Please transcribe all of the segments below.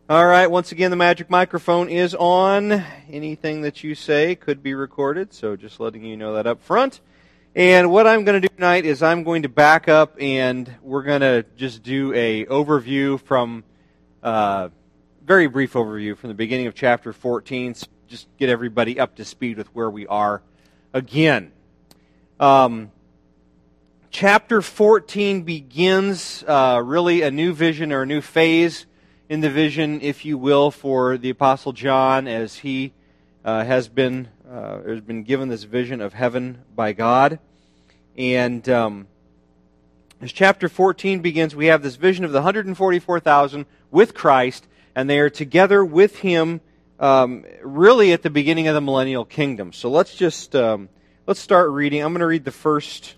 All right, once again, the magic microphone is on. Anything that you say could be recorded, so just letting you know that up front. And what I'm going to do tonight is I'm going to back up and we're going to just do a overview from, very brief overview from the beginning of chapter 14, so just get everybody up to speed with where we are again. Chapter 14 begins really a new vision or a new phase in the vision, if you will, for the Apostle John, as he has been given this vision of heaven by God. And as chapter 14 begins, we have this vision of the 144,000 with Christ, and they are together with Him really at the beginning of the millennial kingdom. So let's start reading. I'm going to read the first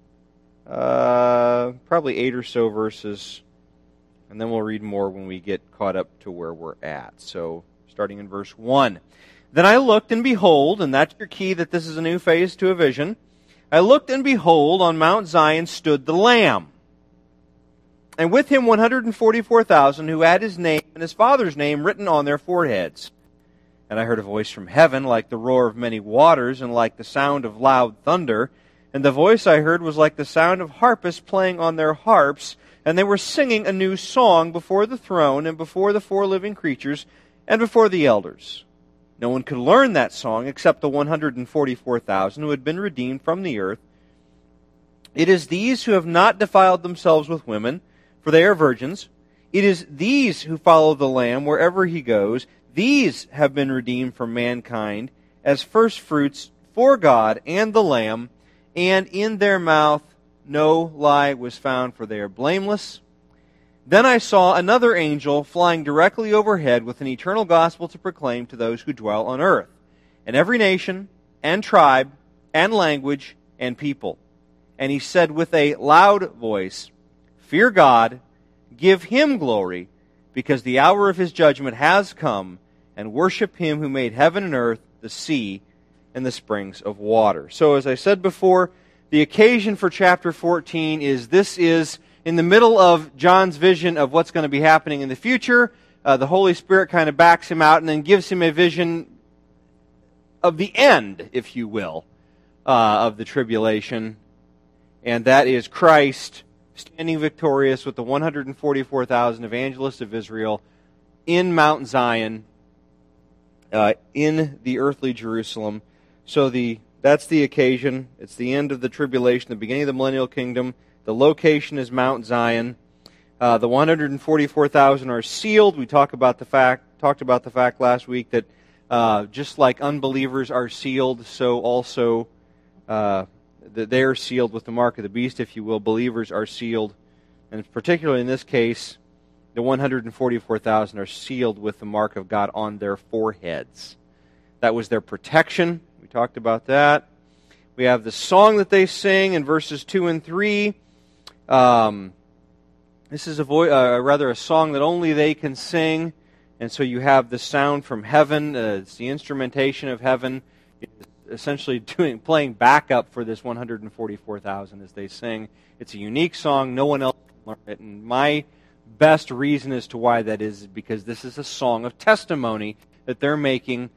probably 8 or so verses, and then we'll read more when we get caught up to where we're at. So, starting in verse 1. Then I looked, and behold, and that's your key that this is a new phase to a vision. I looked, and behold, on Mount Zion stood the Lamb, and with him 144,000 who had his name and his Father's name written on their foreheads. And I heard a voice from heaven like the roar of many waters and like the sound of loud thunder. And the voice I heard was like the sound of harpists playing on their harps, and they were singing a new song before the throne and before the 4 living creatures and before the elders. No one could learn that song except the 144,000 who had been redeemed from the earth. It is these who have not defiled themselves with women, for they are virgins. It is these who follow the Lamb wherever he goes. These have been redeemed from mankind as firstfruits for God and the Lamb, and in their mouth no lie was found, for they are blameless. Then I saw another angel flying directly overhead with an eternal gospel to proclaim to those who dwell on earth, and every nation, and tribe, and language, and people. And he said with a loud voice, "Fear God, give Him glory, because the hour of His judgment has come, and worship Him who made heaven and earth, the sea, and the springs of water." So as I said before, the occasion for chapter 14 is in the middle of John's vision of what's going to be happening in the future. The Holy Spirit kind of backs him out and then gives him a vision of the end, if you will, of the tribulation. And that is Christ standing victorious with the 144,000 evangelists of Israel in Mount Zion, in the earthly Jerusalem. So that's the occasion. It's the end of the tribulation, the beginning of the millennial kingdom. The location is Mount Zion. The 144,000 are sealed. We talked about the fact last week that just like unbelievers are sealed, so also that they are sealed with the mark of the beast, if you will. Believers are sealed, and particularly in this case, the 144,000 are sealed with the mark of God on their foreheads. That was their protection. We talked about that. We have the song that they sing in verses 2 and 3. This is a song that only they can sing, and so you have the sound from heaven. It's the instrumentation of heaven, essentially playing backup for this 144,000 as they sing. It's a unique song. No one else can learn it, and my best reason as to why that is because this is a song of testimony that they're making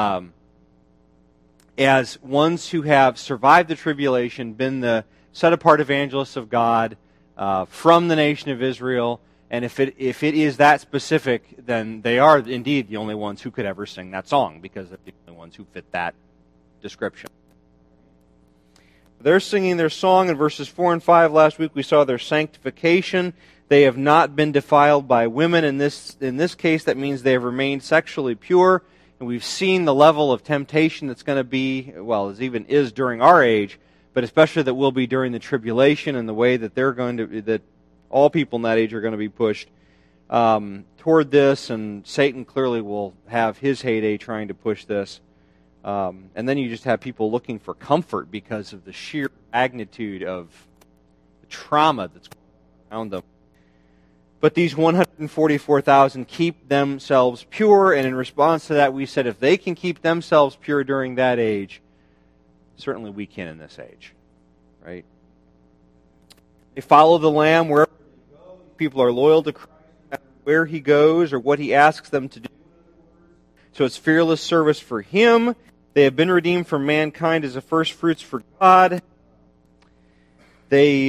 as ones who have survived the tribulation, been the set-apart evangelists of God from the nation of Israel. And if it is that specific, then they are indeed the only ones who could ever sing that song, because they're the only ones who fit that description. They're singing their song in verses 4 and 5. Last week we saw their sanctification. They have not been defiled by women. In this case, that means they have remained sexually pure. And we've seen the level of temptation that's going to be, well, as even is during our age, but especially that will be during the tribulation, and the way that that all people in that age are going to be pushed toward this, and Satan clearly will have his heyday trying to push this. And then you just have people looking for comfort because of the sheer magnitude of the trauma that's around them. But these 144,000 keep themselves pure, and in response to that, we said if they can keep themselves pure during that age, certainly we can in this age, right? They follow the Lamb wherever they go. People are loyal to Christ no matter where he goes or what he asks them to do. So it's fearless service for him. They have been redeemed from mankind as a first fruits for God. They,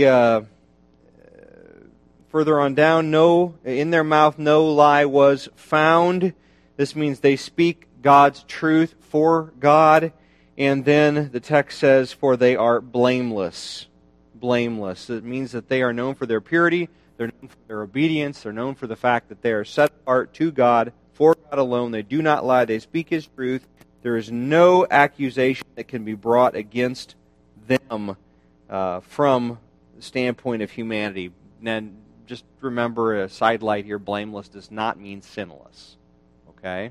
further on down, in their mouth no lie was found. This means they speak God's truth for God. And then the text says, for they are blameless. Blameless. It means that they are known for their purity, they're known for their obedience, they're known for the fact that they are set apart to God, for God alone. They do not lie, they speak His truth. There is no accusation that can be brought against them from the standpoint of humanity. And just remember a sidelight here, blameless does not mean sinless. Okay?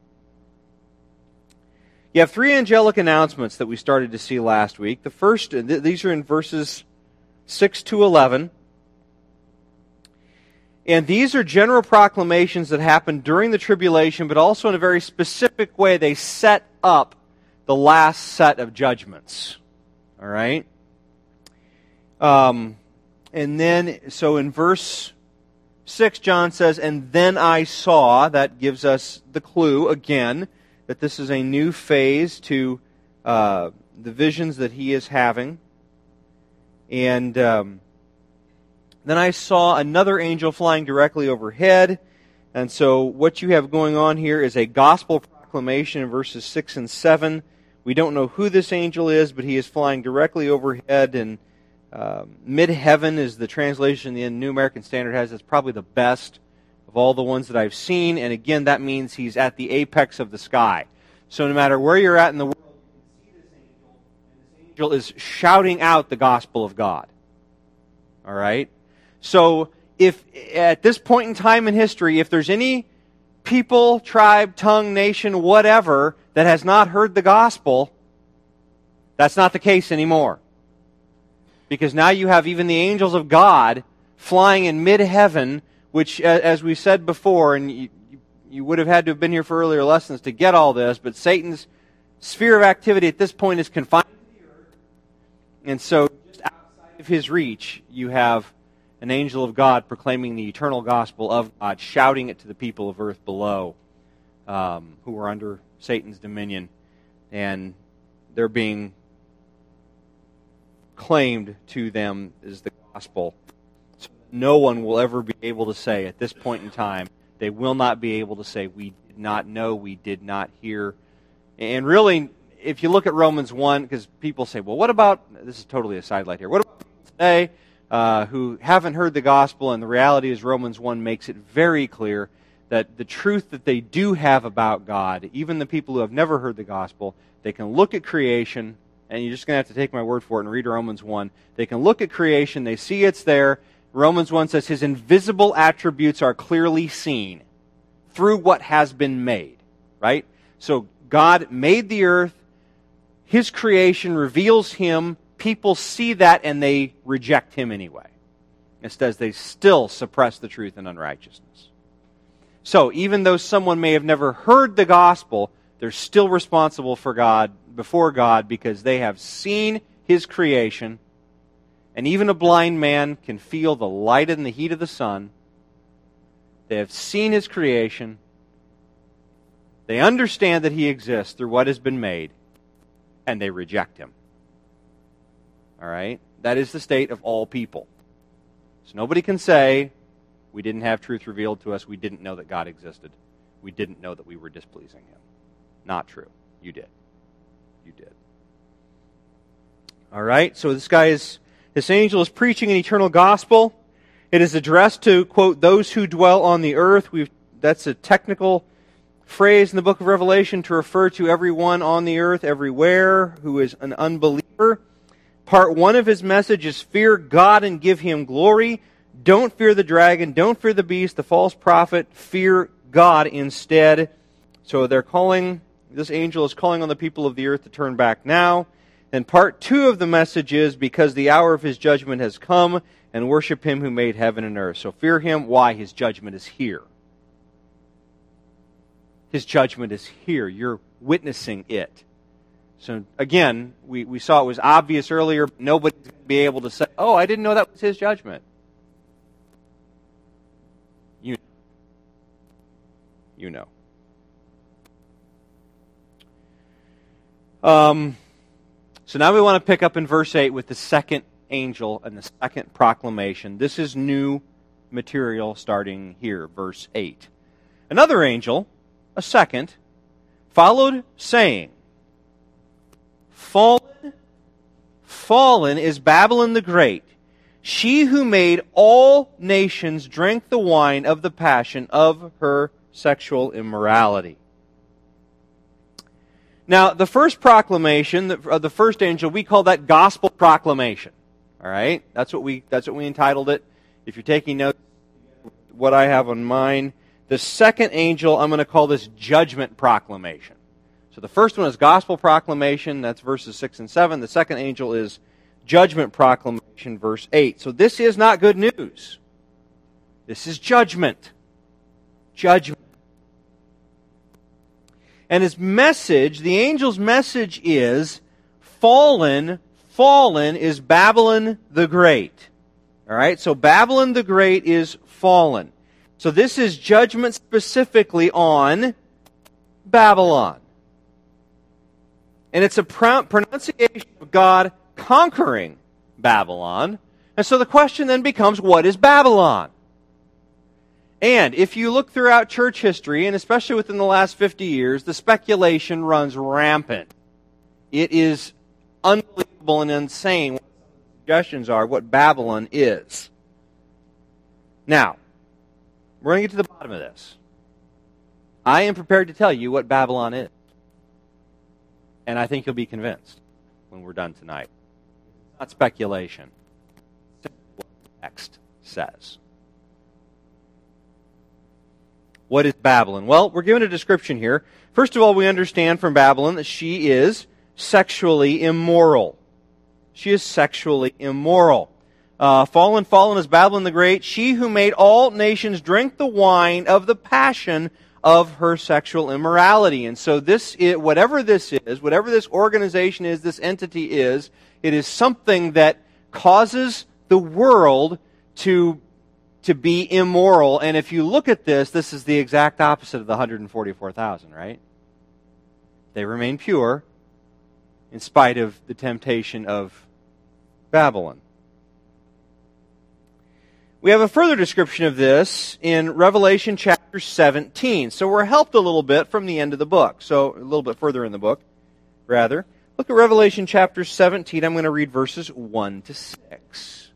You have three angelic announcements that we started to see last week. The first, these are in verses 6 to 11. And these are general proclamations that happen during the tribulation, but also in a very specific way. They set up the last set of judgments. All right? And then, so in verse 6, John says, and then I saw, that gives us the clue, again, that this is a new phase to the visions that he is having. And then I saw another angel flying directly overhead. And so what you have going on here is a gospel proclamation in verses 6 and 7. We don't know who this angel is, but he is flying directly overhead. And mid-heaven is the translation the New American Standard has. It's probably the best of all the ones that I've seen. And again, that means he's at the apex of the sky. So no matter where you're at in the world, you can see this angel. And this angel is shouting out the gospel of God. All right? So, if at this point in time in history, if there's any people, tribe, tongue, nation, whatever, that has not heard the gospel, that's not the case anymore. Because now you have even the angels of God flying in mid-heaven, which, as we said before, and you would have had to have been here for earlier lessons to get all this, but Satan's sphere of activity at this point is confined to the earth. And so, just outside of his reach, you have an angel of God proclaiming the eternal gospel of God, shouting it to the people of earth below, who are under Satan's dominion, and they're being claimed to them as the gospel. So no one will ever be able to say at this point in time, they will not be able to say, we did not know, we did not hear. And really, if you look at Romans 1, because people say, well, what about, this is totally a sidelight here, what about people today who haven't heard the gospel? And the reality is Romans 1 makes it very clear that the truth that they do have about God, even the people who have never heard the gospel, they can look at creation, and you're just going to have to take my word for it and read Romans 1. They can look at creation, they see it's there. Romans 1 says his invisible attributes are clearly seen through what has been made, right? So God made the earth, his creation reveals him. People see that and they reject him anyway. Instead, they still suppress the truth in unrighteousness. So, even though someone may have never heard the gospel, they're still responsible for God, before God, because they have seen his creation. And even a blind man can feel the light and the heat of the sun. They have seen his creation. They understand that he exists through what has been made, and they reject him. All right? That is the state of all people. So nobody can say, we didn't have truth revealed to us, we didn't know that God existed, we didn't know that we were displeasing him. Not true. You did. You did. All right? So this angel is preaching an eternal gospel. It is addressed to, quote, those who dwell on the earth. That's a technical phrase in the book of Revelation to refer to everyone on the earth, everywhere, who is an unbeliever. Part 1 of his message is fear God and give him glory. Don't fear the dragon. Don't fear the beast, the false prophet. Fear God instead. So this angel is calling on the people of the earth to turn back now. And part 2 of the message is because the hour of his judgment has come, and worship him who made heaven and earth. So fear him. Why? His judgment is here. His judgment is here. You're witnessing it. So again, we saw it was obvious earlier. Nobody's going to be able to say, oh, I didn't know that was his judgment. You know. you know. So now we want to pick up in verse 8 with the second angel and the second proclamation. This is new material starting here, verse 8. Another angel, a second, followed, saying, Fallen, fallen is Babylon the Great, she who made all nations drink the wine of the passion of her sexual immorality. Now, the first proclamation of the first angel, we call that gospel proclamation. All right? That's what we entitled it. If you're taking notes, what I have on mine. The second angel, I'm going to call this judgment proclamation. So the first one is gospel proclamation, that's verses 6 and 7. The second angel is judgment proclamation, verse 8. So this is not good news. This is judgment. Judgment. And his message, the angel's message is, fallen, fallen is Babylon the Great. All right, so Babylon the Great is fallen. So this is judgment specifically on Babylon. And it's a pronunciation of God conquering Babylon. And so the question then becomes, what is Babylon? And if you look throughout church history, and especially within the last 50 years, the speculation runs rampant. It is unbelievable and insane what the suggestions are, what Babylon is. Now, we're going to get to the bottom of this. I am prepared to tell you what Babylon is. And I think you'll be convinced when we're done tonight. It's not speculation. It's what the text says. What is Babylon? Well, we're given a description here. First of all, we understand from Babylon that she is sexually immoral. She is sexually immoral. Fallen is Babylon the Great, she who made all nations drink the wine of the passion of her sexual immorality. And so this is, whatever this is, whatever this organization is, this entity is, it is something that causes the world to be immoral. And if you look at this, this is the exact opposite of the 144,000, right? They remain pure in spite of the temptation of Babylon. We have a further description of this in Revelation chapter 17. So we're helped a little bit from the end of the book. So a little bit further in the book, rather. Look at Revelation chapter 17. I'm going to read verses 1 to 6.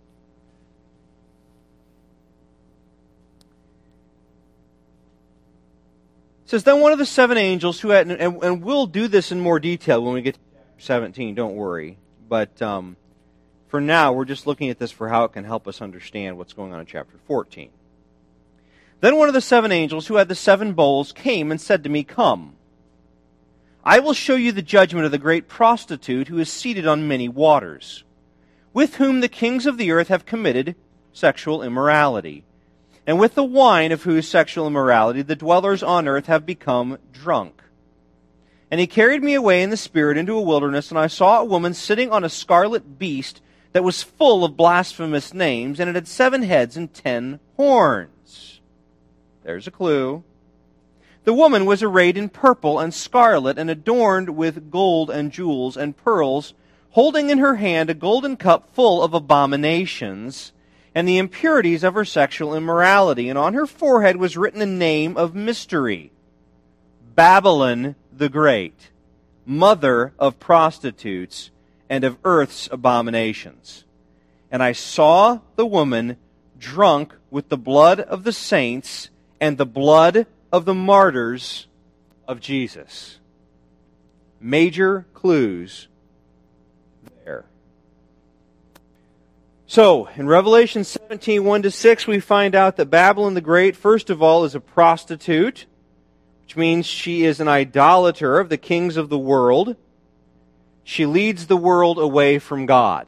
It says, Then one of the seven angels who had, and we'll do this in more detail when we get to chapter 17, don't worry. But for now, we're just looking at this for how it can help us understand what's going on in chapter 14. Then one of the seven angels who had the seven bowls came and said to me, Come, I will show you the judgment of the great prostitute who is seated on many waters, with whom the kings of the earth have committed sexual immorality, and with the wine of whose sexual immorality the dwellers on earth have become drunk. And he carried me away in the spirit into a wilderness, and I saw a woman sitting on a scarlet beast that was full of blasphemous names, and it had 7 heads and 10 horns. There's a clue. The woman was arrayed in purple and scarlet, and adorned with gold and jewels and pearls, holding in her hand a golden cup full of abominations and the impurities of her sexual immorality. And on her forehead was written a name of mystery, Babylon the Great, mother of prostitutes and of earth's abominations. And I saw the woman drunk with the blood of the saints and the blood of the martyrs of Jesus. Major clues there. So, in Revelation 17, 1-6, we find out that Babylon the Great, first of all, is a prostitute, which means she is an idolater of the kings of the world. She leads the world away from God.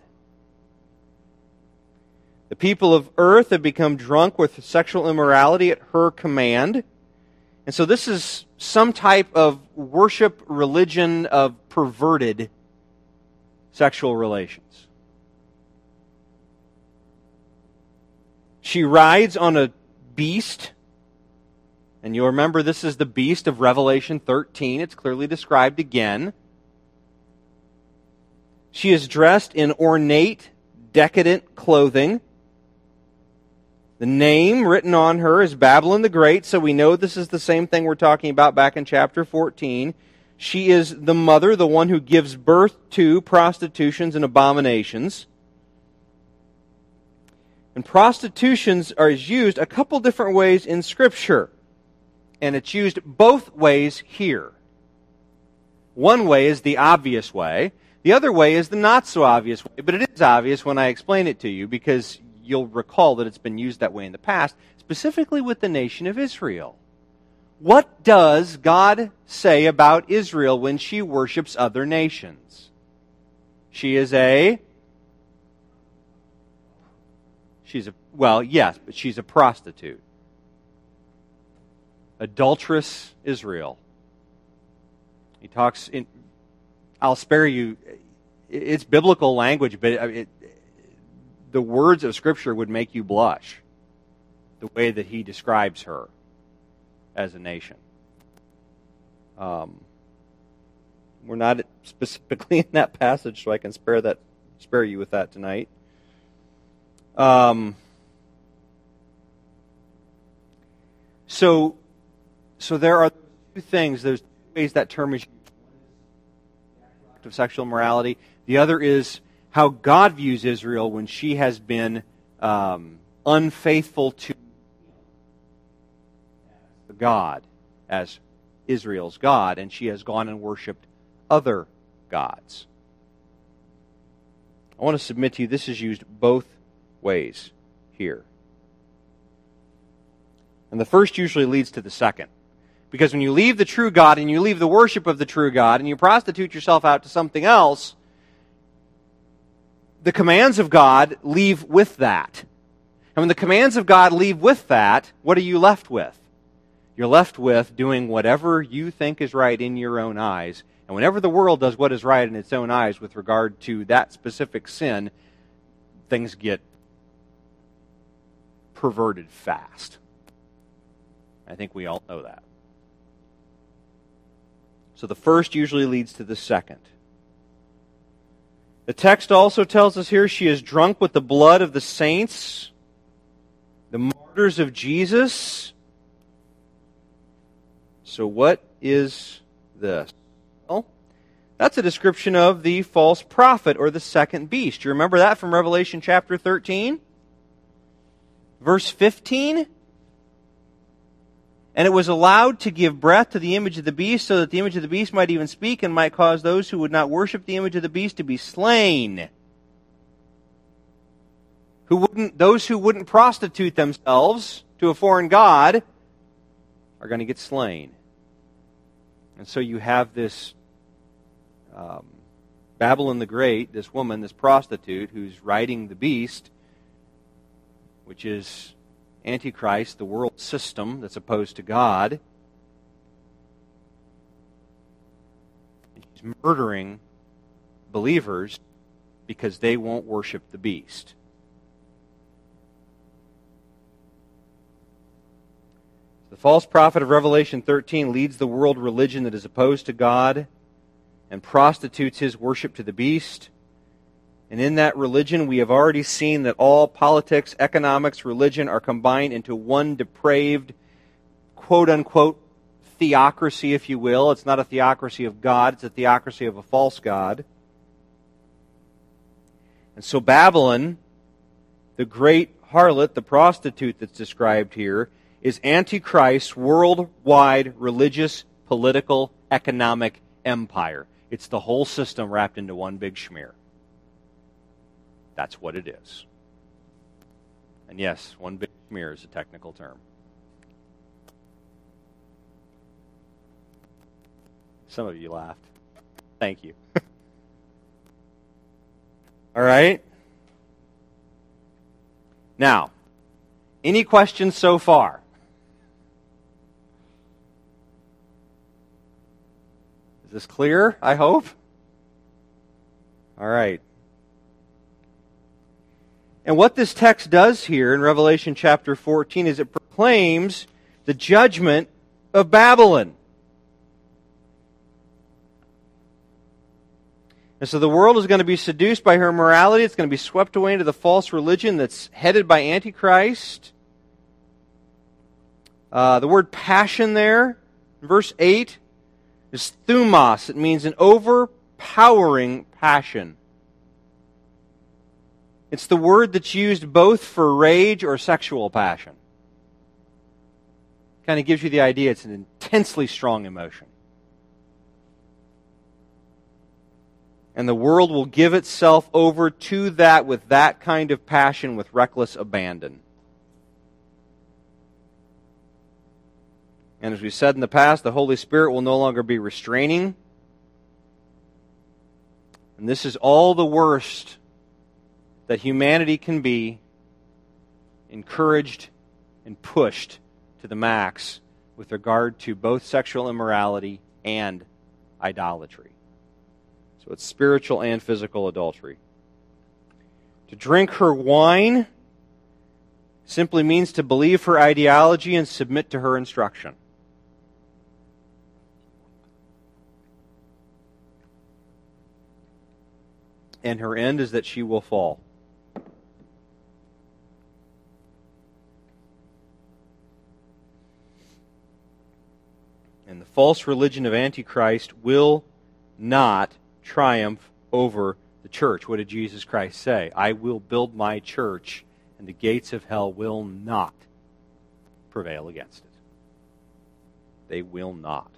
The people of earth have become drunk with sexual immorality at her command. And so this is some type of worship religion of perverted sexual relations. She rides on a beast And you'll remember this is the beast of Revelation 13. It's clearly described again. She is dressed in ornate, decadent clothing. The name written on her is Babylon the Great, so we know this is the same thing we're talking about back in chapter 14. She is the mother, the one who gives birth to prostitutions and abominations. And prostitutions are used a couple different ways in Scripture. And it's used both ways here. One way is the obvious way. The other way is the not so obvious way. But it is obvious when I explain it to you, because you'll recall that it's been used that way in the past, specifically with the nation of Israel. What does God say about Israel when she worships other nations? She's a prostitute. Adulterous Israel. He talks in, I'll spare you, it's biblical language, but the words of Scripture would make you blush, the way that he describes her as a nation. We're not specifically in that passage, so I can spare you with that tonight. So there are two things. There's two ways that term is used. One is the act of sexual immorality. The other is how God views Israel when she has been unfaithful to God as Israel's God, and she has gone and worshipped other gods. I want to submit to you, this is used both ways here. And the first usually leads to the second. Because when you leave the true God and you leave the worship of the true God and you prostitute yourself out to something else, the commands of God leave with that. And when the commands of God leave with that, what are you left with? You're left with doing whatever you think is right in your own eyes. And whenever the world does what is right in its own eyes with regard to that specific sin, things get perverted fast. I think we all know that. So the first usually leads to the second. The text also tells us here she is drunk with the blood of the saints, the martyrs of Jesus. So what is this? Well, that's a description of the false prophet or the second beast. You remember that from Revelation chapter 13? Verse 15? And it was allowed to give breath to the image of the beast, so that the image of the beast might even speak and might cause those who would not worship the image of the beast to be slain. Those who wouldn't prostitute themselves to a foreign god are going to get slain. And so you have this Babylon the Great, this woman, this prostitute, who's riding the beast, which is Antichrist, the world system that's opposed to God. And she's murdering believers because they won't worship the beast. The false prophet of Revelation 13 leads the world religion that is opposed to God and prostitutes his worship to the beast. And in that religion, we have already seen that all politics, economics, religion are combined into one depraved, quote-unquote, theocracy, if you will. It's not a theocracy of God, it's a theocracy of a false god. And so Babylon, the great harlot, the prostitute that's described here, is Antichrist's worldwide religious, political, economic empire. It's the whole system wrapped into one big schmear. That's what it is. And yes, one big schmear is a technical term. Some of you laughed. Thank you. All right? Now, any questions so far? Is this clear, I hope? All right. And what this text does here in Revelation chapter 14 is it proclaims the judgment of Babylon. And so the world is going to be seduced by her immorality. It's going to be swept away into the false religion that's headed by Antichrist. The word passion there, in verse 8, is thumos. It means an overpowering passion. It's the word that's used both for rage or sexual passion. Kind of gives you the idea it's an intensely strong emotion. And the world will give itself over to that with that kind of passion with reckless abandon. And as we said in the past, the Holy Spirit will no longer be restraining. And this is all the worst that humanity can be, encouraged and pushed to the max with regard to both sexual immorality and idolatry. So it's spiritual and physical adultery. To drink her wine simply means to believe her ideology and submit to her instruction. And her end is that she will fall. And the false religion of Antichrist will not triumph over the church. What did Jesus Christ say? I will build my church, and the gates of hell will not prevail against it. They will not.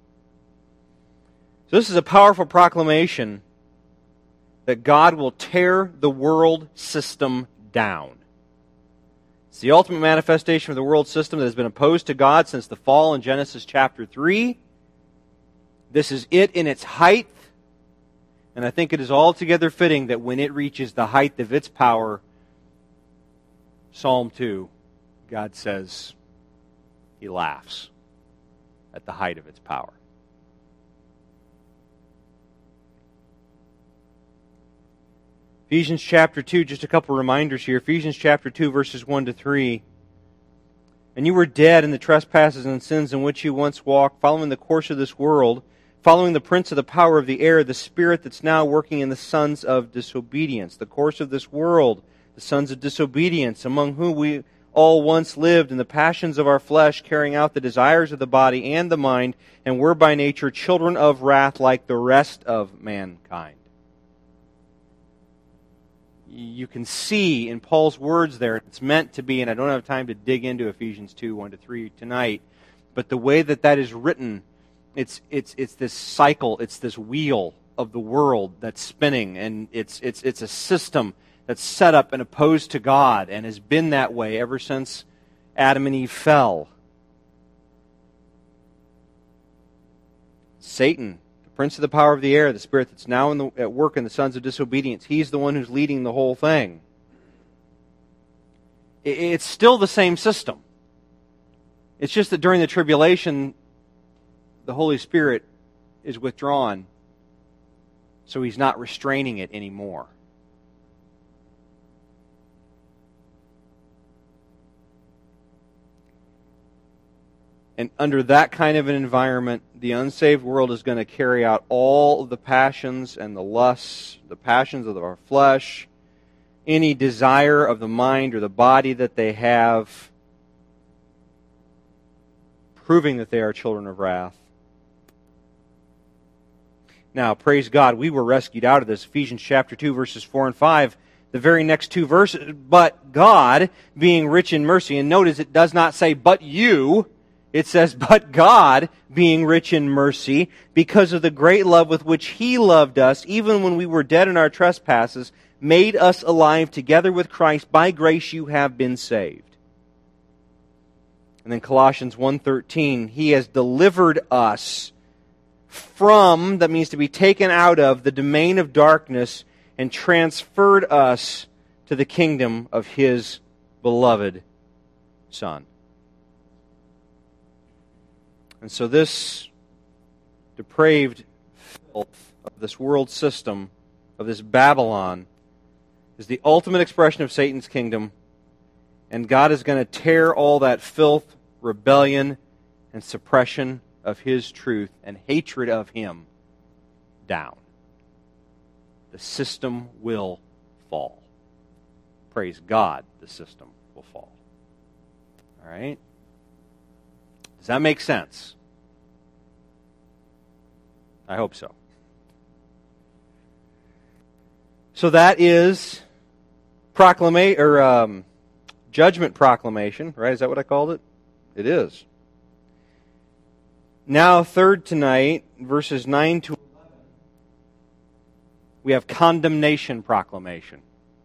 So this is a powerful proclamation that God will tear the world system down. It's the ultimate manifestation of the world system that has been opposed to God since the fall in Genesis chapter 3. This is it in its height. And I think it is altogether fitting that when it reaches the height of its power, Psalm 2, God says He laughs at the height of its power. Ephesians chapter 2, just a couple reminders here. Ephesians chapter 2, verses 1 to 3. And you were dead in the trespasses and sins in which you once walked, following the course of this world, following the prince of the power of the air, the spirit that's now working in the sons of disobedience. The course of this world, the sons of disobedience, among whom we all once lived in the passions of our flesh, carrying out the desires of the body and the mind, and were by nature children of wrath like the rest of mankind. You can see in Paul's words there, it's meant to be, and I don't have time to dig into Ephesians 2, 1 to 3 tonight, but the way that is written, it's this cycle, it's this wheel of the world that's spinning, and it's a system that's set up and opposed to God and has been that way ever since Adam and Eve fell. Satan, the prince of the power of the air, the spirit that's now at work in the sons of disobedience, he's the one who's leading the whole thing. It's still the same system. It's just that during the tribulation, the Holy Spirit is withdrawn, so He's not restraining it anymore. And under that kind of an environment, the unsaved world is going to carry out all of the passions and the lusts, the passions of our flesh, any desire of the mind or the body that they have, proving that they are children of wrath. Now, praise God, we were rescued out of this. Ephesians chapter 2, verses 4 and 5, the very next two verses. But God, being rich in mercy, and notice it does not say, but you. It says, but God, being rich in mercy, because of the great love with which He loved us, even when we were dead in our trespasses, made us alive together with Christ. By grace you have been saved. And then Colossians 1:13, He has delivered us from, that means to be taken out of, the domain of darkness and transferred us to the kingdom of His beloved Son. And so this depraved filth of this world system, of this Babylon, is the ultimate expression of Satan's kingdom, and God is going to tear all that filth, rebellion and suppression of His truth and hatred of Him down. The system will fall. Praise God, the system will fall. All right? Does that make sense? I hope so. So that is judgment proclamation, right? Is that what I called it? It is. Now, third tonight, verses 9 to 11, we have condemnation proclamation.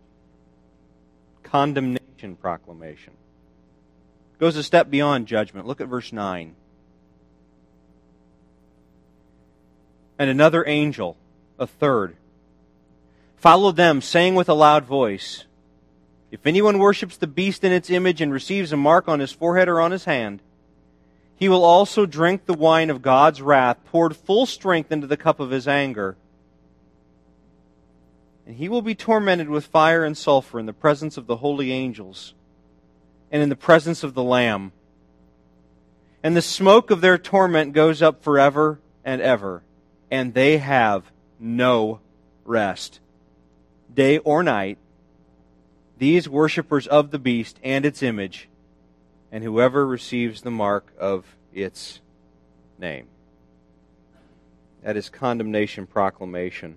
Condemnation proclamation. Goes a step beyond judgment. Look at verse 9. And another angel, a third, followed them, saying with a loud voice, if anyone worships the beast in its image and receives a mark on his forehead or on his hand, he will also drink the wine of God's wrath, poured full strength into the cup of His anger. And he will be tormented with fire and sulfur in the presence of the holy angels and in the presence of the Lamb. And the smoke of their torment goes up forever and ever, and they have no rest, day or night, these worshippers of the beast and its image, and whoever receives the mark of its name. That is condemnation proclamation.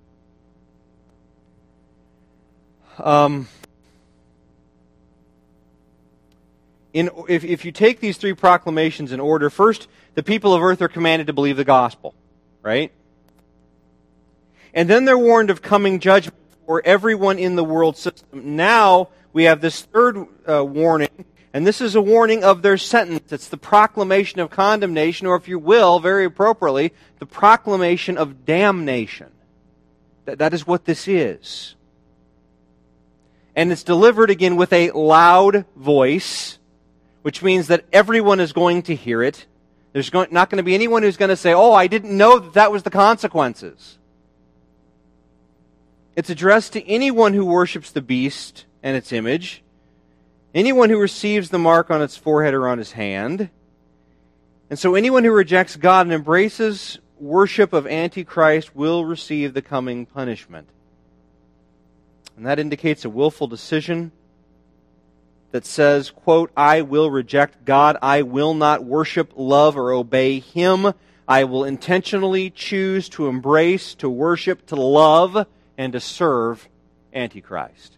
If you take these three proclamations in order, first, the people of earth are commanded to believe the gospel, right? And then they're warned of coming judgment for everyone in the world system. Now we have this third warning, and this is a warning of their sentence. It's the proclamation of condemnation, or if you will, very appropriately, the proclamation of damnation. That is what this is. And it's delivered again with a loud voice, which means that everyone is going to hear it. There's not going to be anyone who's going to say, oh, I didn't know that was the consequences. It's addressed to anyone who worships the beast and its image, anyone who receives the mark on its forehead or on his hand. And so anyone who rejects God and embraces worship of Antichrist will receive the coming punishment. And that indicates a willful decision that says, quote, I will reject God. I will not worship, love, or obey Him. I will intentionally choose to embrace, to worship, to love, and to serve Antichrist.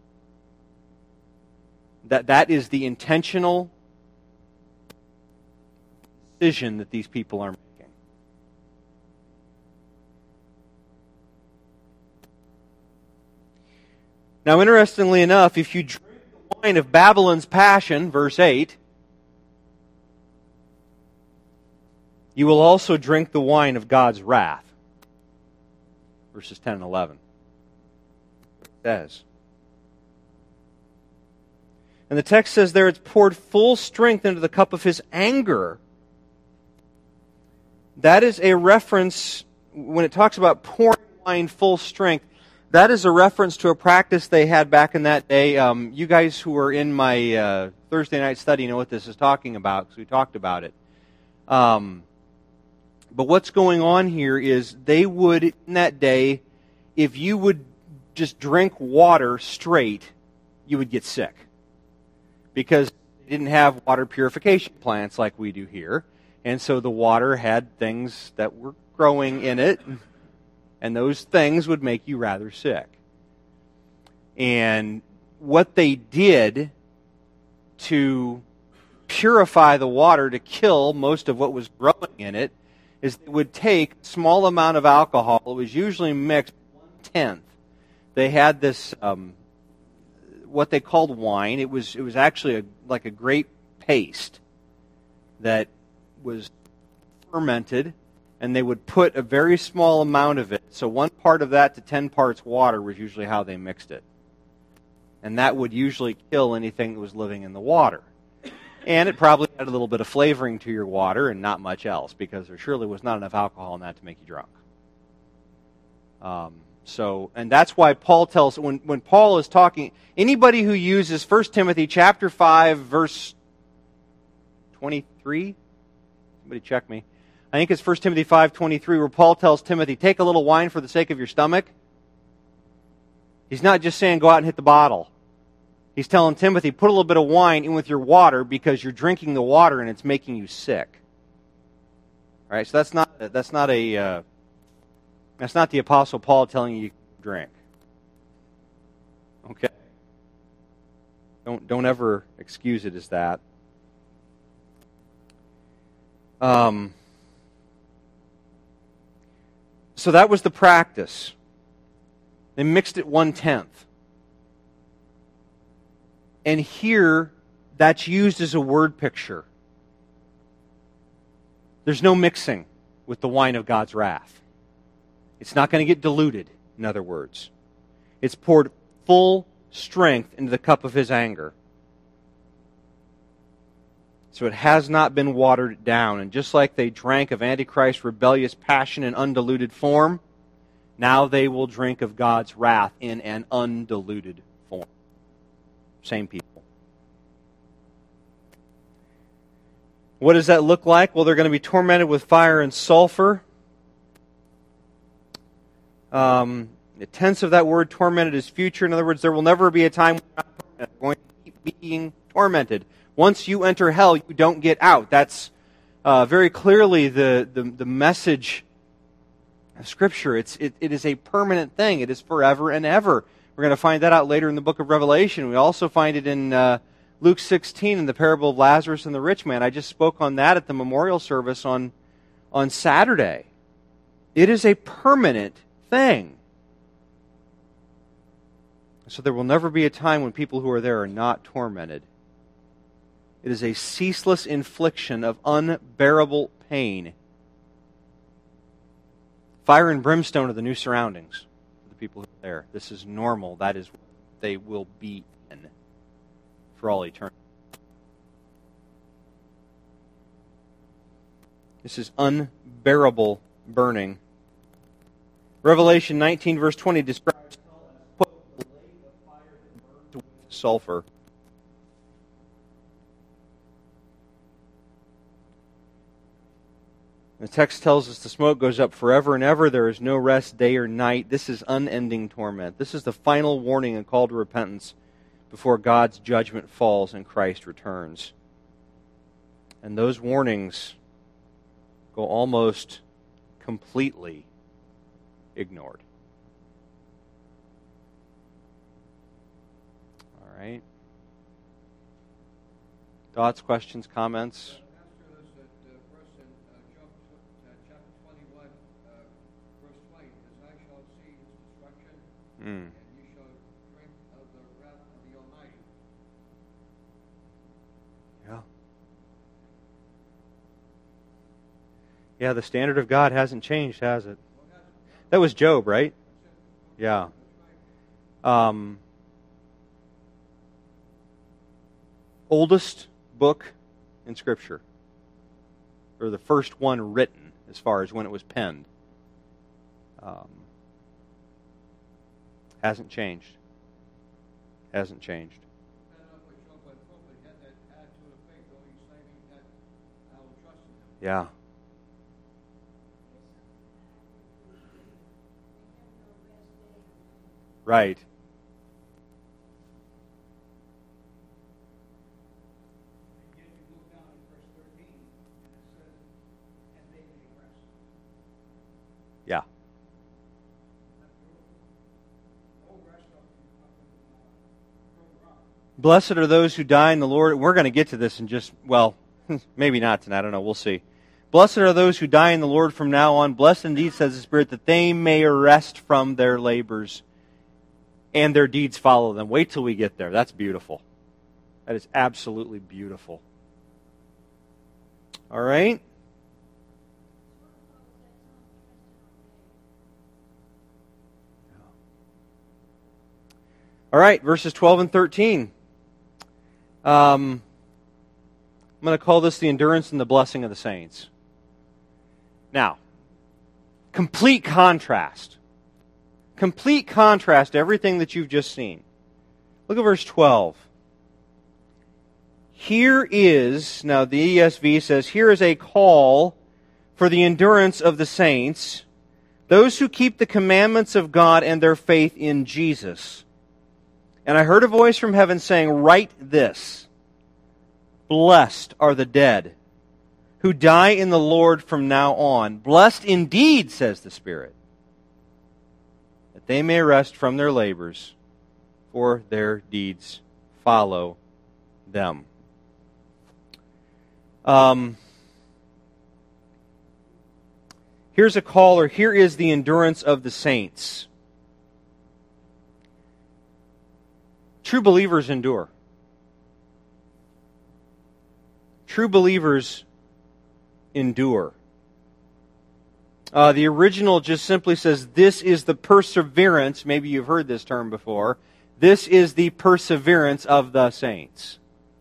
That is the intentional decision that these people are making. Now, interestingly enough, if you drink the wine of Babylon's passion, verse 8, you will also drink the wine of God's wrath, verses 10 and 11. It says. And the text says there, it's poured full strength into the cup of His anger. That is a reference, when it talks about pouring wine full strength, that is a reference to a practice they had back in that day. You guys who were in my Thursday night study know what this is talking about, because we talked about it. But what's going on here is they would, in that day, if you would just drink water straight, you would get sick. Because they didn't have water purification plants like we do here. And so the water had things that were growing in it, and those things would make you rather sick. And what they did to purify the water, to kill most of what was growing in it, is they would take a small amount of alcohol. It was usually mixed 1/10. They had this, what they called wine. It was actually like a grape paste that was fermented, and they would put a very small amount of it. So 1 part of that to 10 parts water was usually how they mixed it. And that would usually kill anything that was living in the water. And it probably had a little bit of flavoring to your water and not much else, because there surely was not enough alcohol in that to make you drunk. And that's why Paul tells, when Paul is talking, anybody who uses 1 Timothy chapter 5, verse 5:23. Somebody check me. I think it's 1 Timothy 5:23 where Paul tells Timothy, take a little wine for the sake of your stomach. He's not just saying go out and hit the bottle. He's telling Timothy, put a little bit of wine in with your water because you're drinking the water and it's making you sick. All right, so that's not the Apostle Paul telling you to drink. Okay. Don't ever excuse it as that. So that was the practice. They mixed it 1/10. And here, that's used as a word picture. There's no mixing with the wine of God's wrath. It's not going to get diluted, in other words. It's poured full strength into the cup of His anger. So it has not been watered down. And just like they drank of Antichrist's rebellious passion in undiluted form, now they will drink of God's wrath in an undiluted form. Same people. What does that look like? Well, they're going to be tormented with fire and sulfur. The tense of that word, tormented, is future. In other words, there will never be a time when they're going to keep being tormented. Once you enter hell, you don't get out. That's very clearly the message of Scripture. It is a permanent thing. It is forever and ever. We're going to find that out later in the book of Revelation. We also find it in Luke 16 in the parable of Lazarus and the rich man. I just spoke on that at the memorial service on Saturday. It is a permanent thing. So there will never be a time when people who are there are not tormented. It is a ceaseless infliction of unbearable pain. Fire and brimstone are the new surroundings for the people who are there. This is normal. That is what they will be in for all eternity. This is unbearable burning. Revelation 19 verse 20 describes hell as a lake of fire that burns with sulfur. The text tells us the smoke goes up forever and ever. There is no rest day or night. This is unending torment. This is the final warning and call to repentance before God's judgment falls and Christ returns. And those warnings go almost completely ignored. All right. Thoughts, questions, comments? And you shall drink of the wrath of the Almighty. Yeah. Yeah, the standard of God hasn't changed, has it? That was Job, right? Yeah. Oldest book in Scripture. Or the first one written, as far as when it was penned. Hasn't changed. Hasn't changed. Yeah. Right. Yeah. Blessed are those who die in the Lord. We're going to get to this in just, well, maybe not tonight. I don't know. We'll see. Blessed are those who die in the Lord from now on. Blessed indeed, says the Spirit, that they may rest from their labors and their deeds follow them. Wait till we get there. That's beautiful. That is absolutely beautiful. All right. All right, verses 12 and 13. I'm going to call this the endurance and the blessing of the saints. Now, complete contrast. Complete contrast to everything that you've just seen. Look at verse 12. here is, now the ESV says, here is a call for the endurance of the saints, those who keep the commandments of God and their faith in Jesus. And I heard a voice from heaven saying, write this, blessed are the dead who die in the Lord from now on. Blessed indeed, says the Spirit, that they may rest from their labors, for their deeds follow them. Here's a call, or here is the endurance of the saints. True believers endure. True believers endure. The original just simply says, this is the perseverance, maybe you've heard this term before, this is the perseverance of the saints.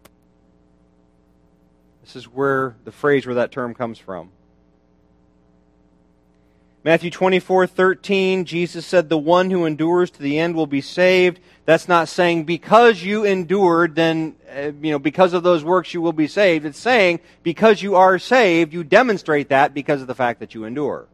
This is where the phrase where that term comes from. Matthew 24:13, Jesus said, the one who endures to the end will be saved. That's not saying because you endured, then, because of those works you will be saved. It's saying because you are saved, you demonstrate that because of the fact that you endure.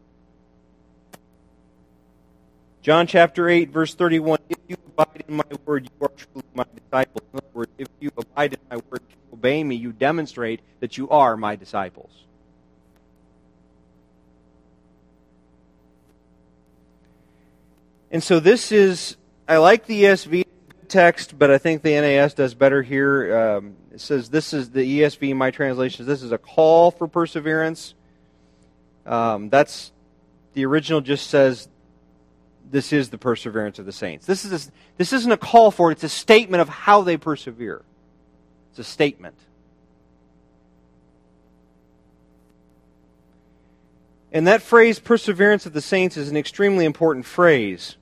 John chapter 8, verse 31, if you abide in my word, you are truly my disciples. In other words, if you abide in my word, you obey me, you demonstrate that you are my disciples. And so this is, I like the ESV text, but I think the NAS does better here. It says, this is the ESV, my translation, this is a call for perseverance. That's, the original just says, this is the perseverance of the saints. This isn't a call for it, it's a statement of how they persevere. It's a statement. And that phrase, perseverance of the saints, is an extremely important phrase.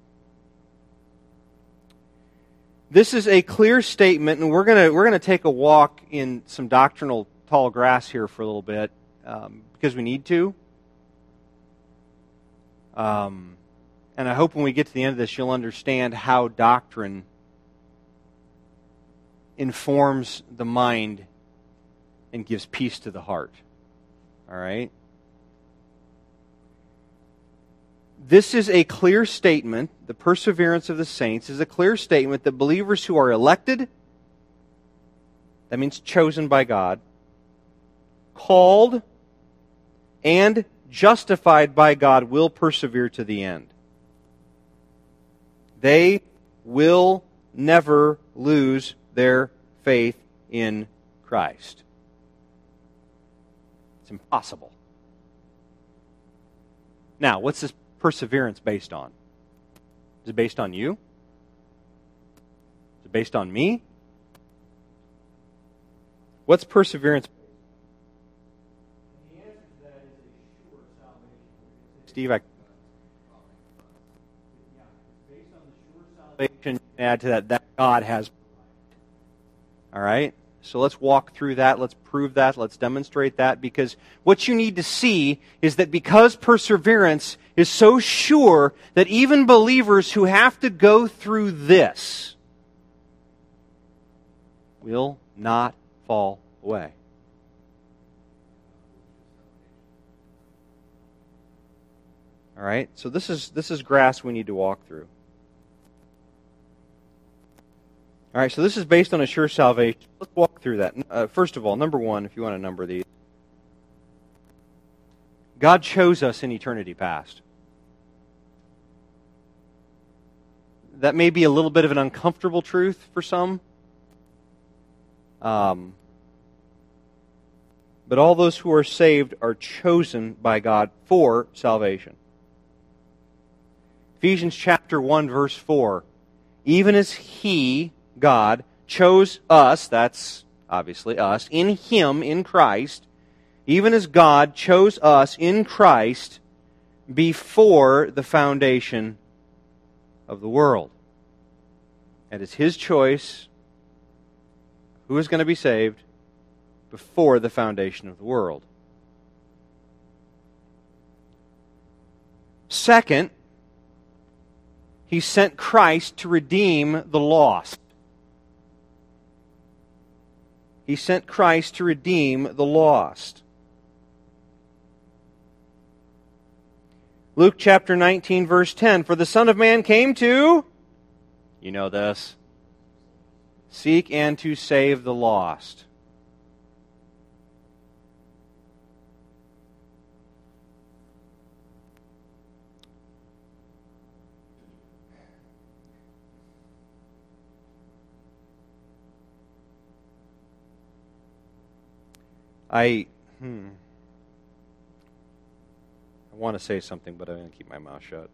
This is a clear statement, and we're going to take a walk in some doctrinal tall grass here for a little bit, because we need to. And I hope when we get to the end of this, you'll understand how doctrine informs the mind and gives peace to the heart. All right? This is a clear statement. The perseverance of the saints is a clear statement that believers who are elected, that means chosen by God, called, and justified by God will persevere to the end. They will never lose their faith in Christ. It's impossible. Now, what's this perseverance based on? Is it based on you? Is it based on me? What's perseverance? The answer to that is a sure salvation. Steve, it's based on the sure salvation. Add to that God has provided. All right? So let's walk through that, let's prove that, let's demonstrate that, because what you need to see is that because perseverance is so sure that even believers who have to go through this will not fall away. All right? So this is grass we need to walk through. All right, so this is based on a sure salvation. Let's walk through that. First of all, number one, if you want to number these. God chose us in eternity past. That may be a little bit of an uncomfortable truth for some. But all those who are saved are chosen by God for salvation. Ephesians chapter 1, verse 4. Even as He, God, chose us, that's obviously us, in Him, in Christ, even as God chose us in Christ before the foundation of the world. And it's His choice who is going to be saved before the foundation of the world. Second, He sent Christ to redeem the lost. He sent Christ to redeem the lost. Luke chapter 19, verse 10. For the Son of Man came to, you know this, seek and to save the lost. I want to say something, but I'm going to keep my mouth shut.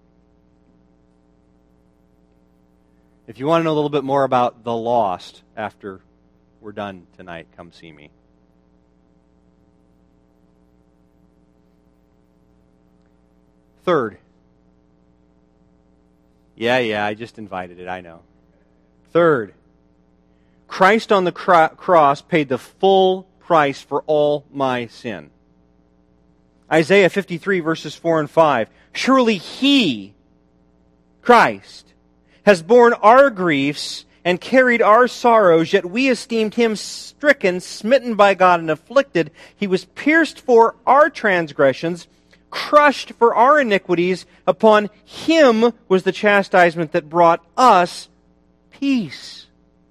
If you want to know a little bit more about the lost after we're done tonight, come see me. Third. Yeah, I just invited it, I know. Third. Christ on the cross paid the full price for all my sin. Isaiah 53 verses 4 and 5. Surely He, Christ, has borne our griefs and carried our sorrows, yet we esteemed Him stricken, smitten by God, and afflicted. He was pierced for our transgressions, crushed for our iniquities. Upon Him was the chastisement that brought us peace.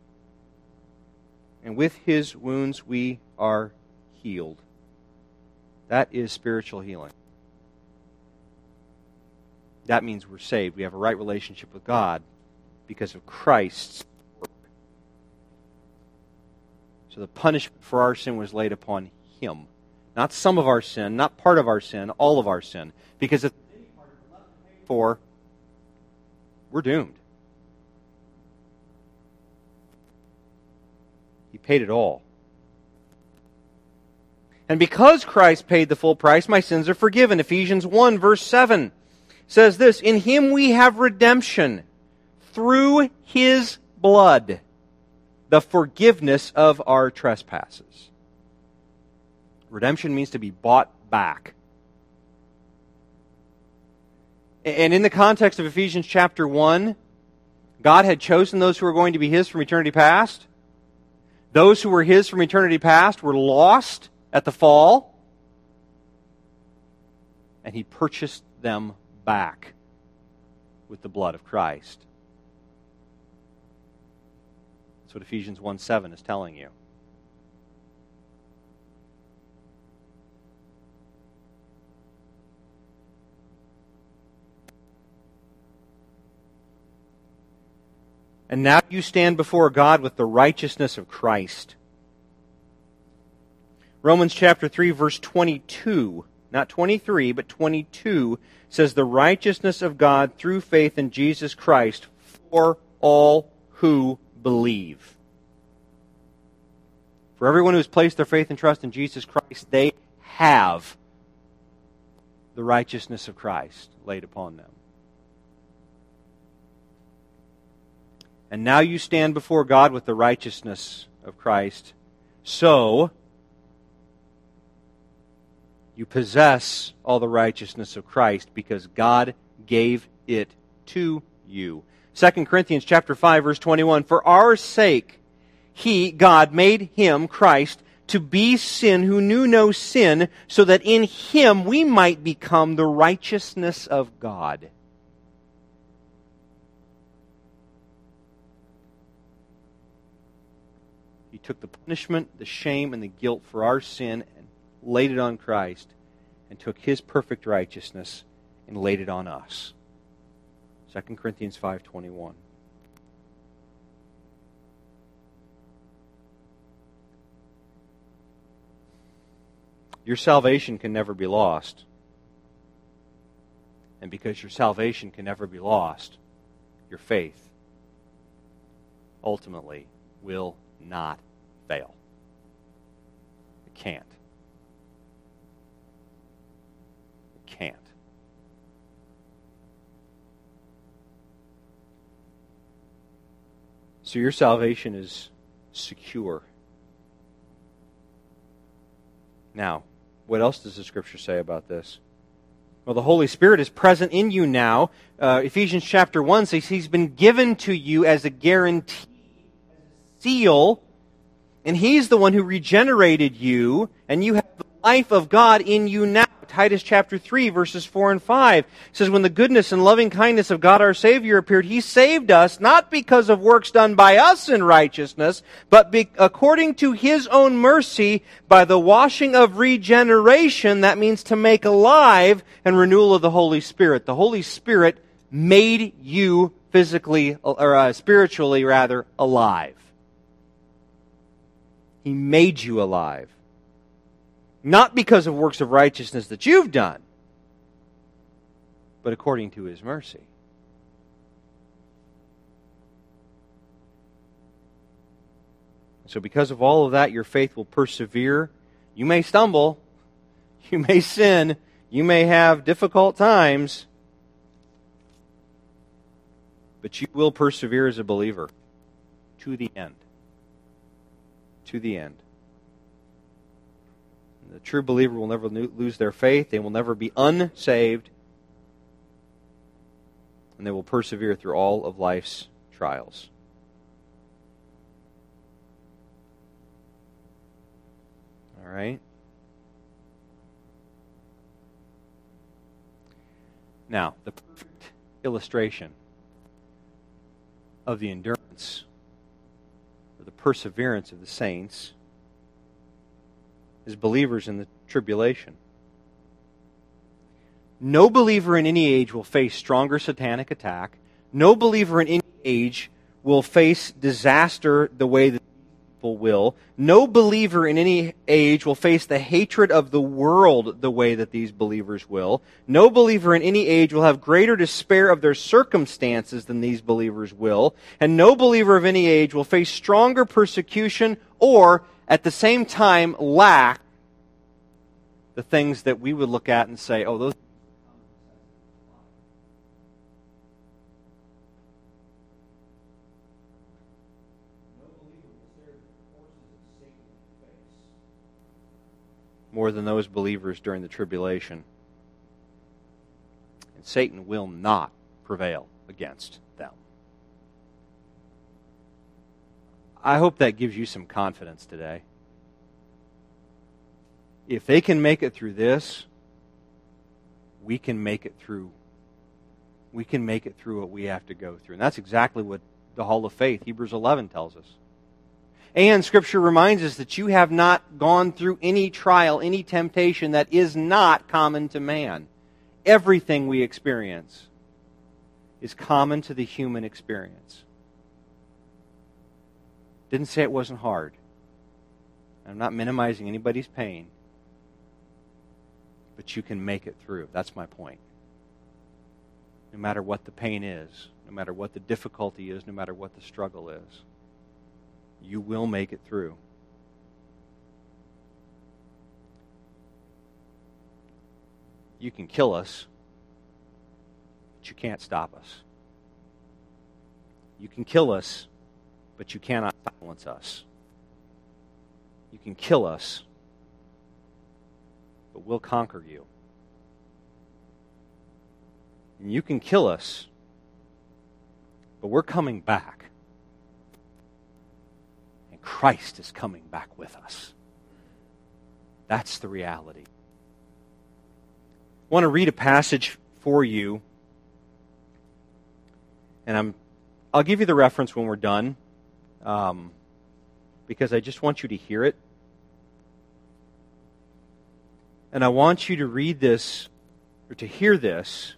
And with His wounds we are healed. That is spiritual healing. That means we're saved. We have a right relationship with God because of Christ's work. So the punishment for our sin was laid upon Him. Not some of our sin, not part of our sin, all of our sin. Because if any part is left to pay for, we're doomed. He paid it all. And because Christ paid the full price, my sins are forgiven. Ephesians 1 verse 7 says this, in Him we have redemption through His blood, the forgiveness of our trespasses. Redemption means to be bought back. And in the context of Ephesians chapter 1, God had chosen those who were going to be His from eternity past. Those who were His from eternity past were lost at the fall, and He purchased them back with the blood of Christ. That's what Ephesians 1:7 is telling you. And now you stand before God with the righteousness of Christ. Romans chapter 3 verse 22, not 23, but 22, says the righteousness of God through faith in Jesus Christ for all who believe. For everyone who has placed their faith and trust in Jesus Christ, they have the righteousness of Christ laid upon them. And now you stand before God with the righteousness of Christ. So you possess all the righteousness of Christ because God gave it to you. 2 Corinthians chapter 5 verse 21, for our sake He, God, made Him, Christ, to be sin who knew no sin, so that in Him we might become the righteousness of God. He took the punishment, the shame, and the guilt for our sin and laid it on Christ, and took His perfect righteousness and laid it on us. 2 Corinthians 5:21. Your salvation can never be lost. And because your salvation can never be lost, your faith ultimately will not fail. It can't. It can't. So your salvation is secure. Now, what else does the Scripture say about this? Well, the Holy Spirit is present in you now. Ephesians chapter 1 says He's been given to you as a guarantee, as a seal, And He's the one who regenerated you, and you have the life of God in you now. Titus chapter 3, verses 4 and 5 says, when the goodness and loving kindness of God our Savior appeared, He saved us, not because of works done by us in righteousness, but according to His own mercy, by the washing of regeneration, that means to make alive, and renewal of the Holy Spirit. The Holy Spirit made you physically, or spiritually rather, alive. He made you alive. Not because of works of righteousness that you've done, but according to His mercy. So because of all of that, your faith will persevere. You may stumble, you may sin, you may have difficult times, but you will persevere as a believer to the end. To the end. The true believer will never lose their faith. They will never be unsaved. And they will persevere through all of life's trials. All right? Now, the perfect illustration of the endurance or the perseverance of the saints is believers in the tribulation. No believer in any age will face stronger satanic attack. No believer in any age will face disaster the way that people will. No believer in any age will face the hatred of the world the way that these believers will. No believer in any age will have greater despair of their circumstances than these believers will. And no believer of any age will face stronger persecution or, at the same time, lack the things that we would look at and say, oh, those. More than those believers during the tribulation. And Satan will not prevail against them. I hope that gives you some confidence today. If they can make it through this, we can make it through. We can make it through what we have to go through. And that's exactly what the Hall of Faith, Hebrews 11, tells us. And Scripture reminds us that you have not gone through any trial, any temptation that is not common to man. Everything we experience is common to the human experience. Didn't say it wasn't hard. I'm not minimizing anybody's pain. But you can make it through. That's my point. No matter what the pain is, no matter what the difficulty is, no matter what the struggle is, you will make it through. You can kill us, but you can't stop us. You can kill us, but you cannot silence us. You can kill us, but we'll conquer you. And you can kill us, but we're coming back. And Christ is coming back with us. That's the reality. I want to read a passage for you. And I'll give you the reference when we're done. Because I just want you to hear it. And I want you to read this, or to hear this,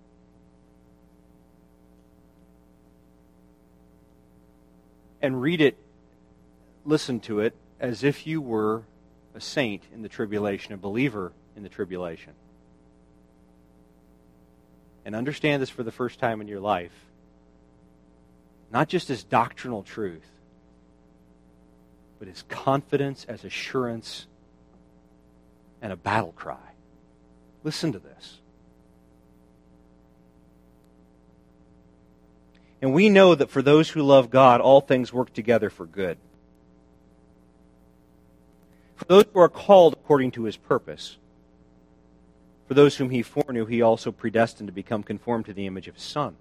and read it, listen to it, as if you were a saint in the tribulation, a believer in the tribulation. And understand this for the first time in your life. Not just as doctrinal truth, but as confidence, as assurance, and a battle cry. Listen to this. And we know that for those who love God, all things work together for good. For those who are called according to His purpose. For those whom He foreknew, He also predestined to become conformed to the image of His Son.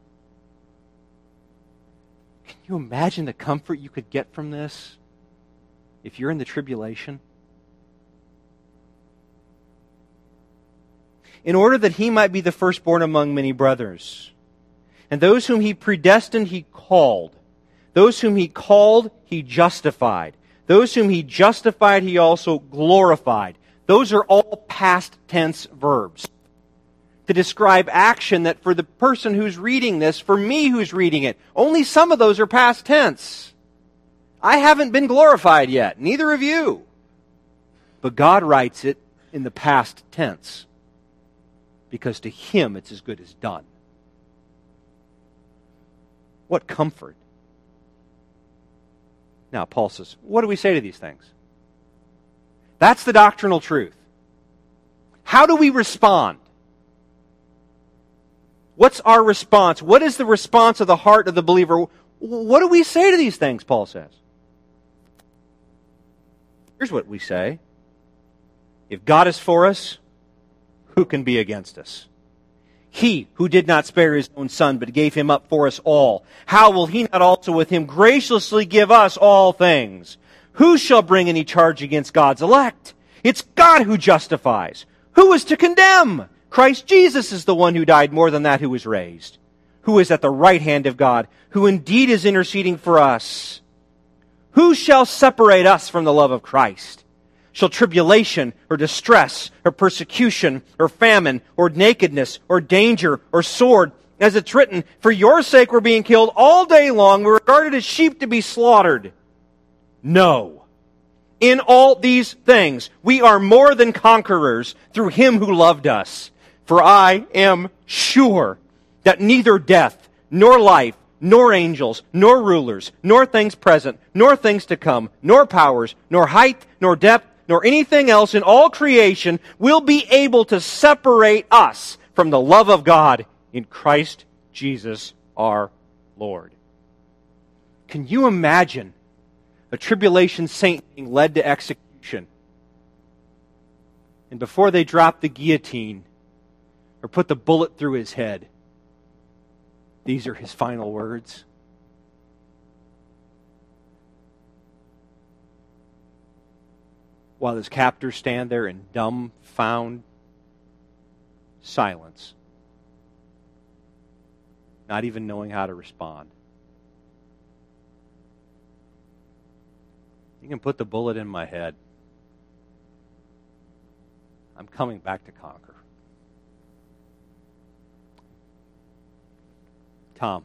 Can you imagine the comfort you could get from this? if you're in the tribulation? In order that he might be the firstborn among many brothers. And those whom he predestined, he called. Those whom he called, he justified. Those whom he justified, he also glorified. Those are all past tense verbs to describe action that for the person who's reading this, for me who's reading it, only some of those are past tense. I haven't been glorified yet, neither have you. But God writes it in the past tense because to him it's as good as done. What comfort. Now, Paul says, what do we say to these things? That's the doctrinal truth. How do we respond? What's our response? What is the response of the heart of the believer? What do we say to these things, Paul says? Here's what we say. If God is for us, who can be against us? He who did not spare his own Son, but gave him up for us all, how will he not also with him graciously give us all things? Who shall bring any charge against God's elect? It's God who justifies. Who is to condemn? Christ Jesus is the one who died, more than that, who was raised, who is at the right hand of God, who indeed is interceding for us. Who shall separate us from the love of Christ? Shall tribulation, or distress, or persecution, or famine, or nakedness, or danger, or sword? As it's written, for your sake we're being killed all day long. We're regarded as sheep to be slaughtered. No. In all these things, we are more than conquerors through him who loved us. For I am sure that neither death, nor life, nor angels, nor rulers, nor things present, nor things to come, nor powers, nor height, nor depth, nor anything else in all creation will be able to separate us from the love of God in Christ Jesus our Lord. Can you imagine a tribulation saint being led to execution? And before they drop the guillotine or put the bullet through his head, these are his final words. While his captors stand there in dumbfound silence, not even knowing how to respond. You can put the bullet in my head. I'm coming back to conquer. Tom.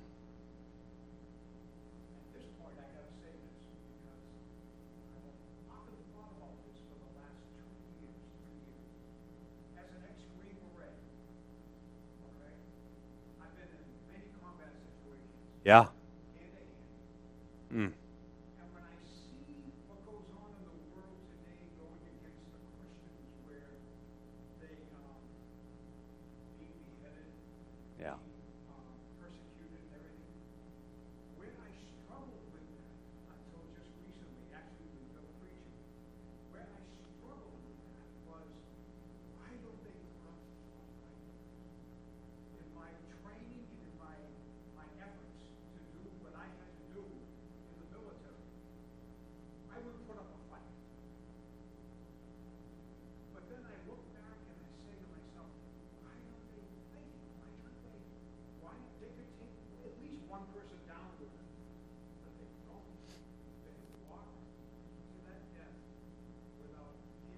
At this point, I got to say this because I've often thought about this for the last 2 years, 3 years. As an ex-Marine Beret, okay, I've been in many combat situations. Yeah. Hand to Mm. hand. And when I see what goes on in the world today going against the Christians where they being beheaded, Yeah. persecuted and everything, where I struggled with that until just recently, actually with Bill preaching, where I struggled with that was, why don't they corrupt right? In my training and in my efforts to do what I had to do in the military, I would put up a fight. But then I look back and I say to myself, why don't they fight? Why they could take at least one person down with them, but they don't. They walk to that death without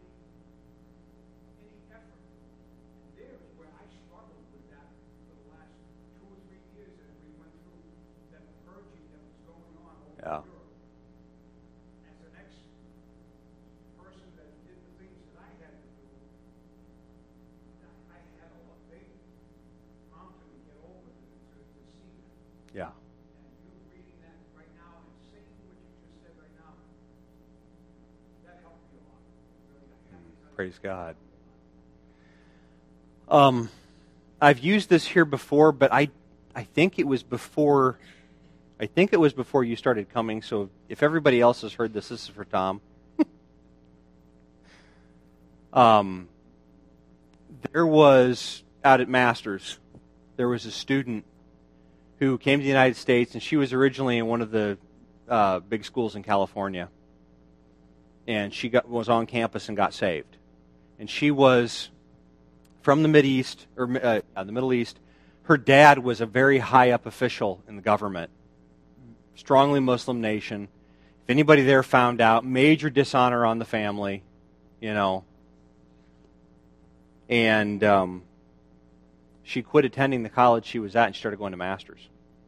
any effort. And there's where I struggled with that for the last 2 or 3 years as we went through that purging that was going on over Yeah. Europe. As an ex-person that did the things that I had to do, I had a big mountain to get over to see that. Yeah. And you reading that right now and saying what you just said right now, that helped me a lot. Really, I have to tell you. Praise God. I've used this here before, but I think it was before you started coming. So if everybody else has heard this, this is for Tom. There was out at Masters, there was a student who came to the United States, and she was originally in one of the big schools in California. and she was on campus and got saved. And she was from the Middle East. Her dad was a very high-up official in the government, strongly Muslim nation. If anybody there found out, major dishonor on the family, And she quit attending the college she was at and started going to masters.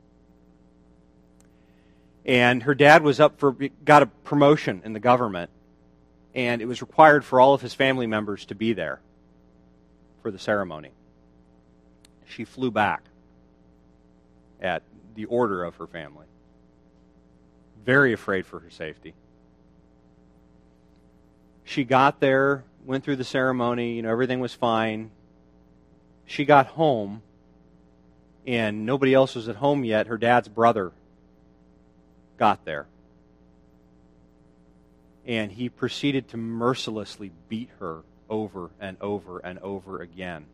And her dad got a promotion in the government, and it was required for all of his family members to be there for the ceremony. She flew back at the order of her family, very afraid for her safety. She got there, went through the ceremony, everything was fine. She got home, and nobody else was at home yet. Her dad's brother got there. And he proceeded to mercilessly beat her over and over and over again.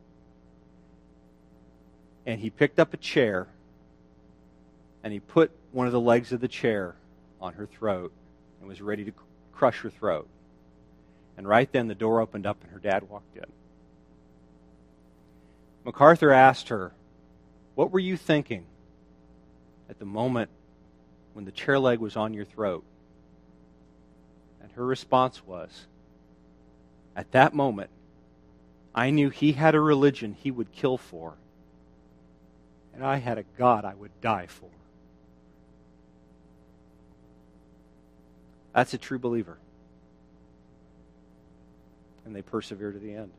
And he picked up a chair, and he put one of the legs of the chair on her throat and was ready to crush her throat. And right then the door opened up and her dad walked in. MacArthur asked her, "What were you thinking at the moment when the chair leg was on your throat?" And her response was, "At that moment, I knew he had a religion he would kill for, and I had a God I would die for." That's a true believer. And they persevere to the end.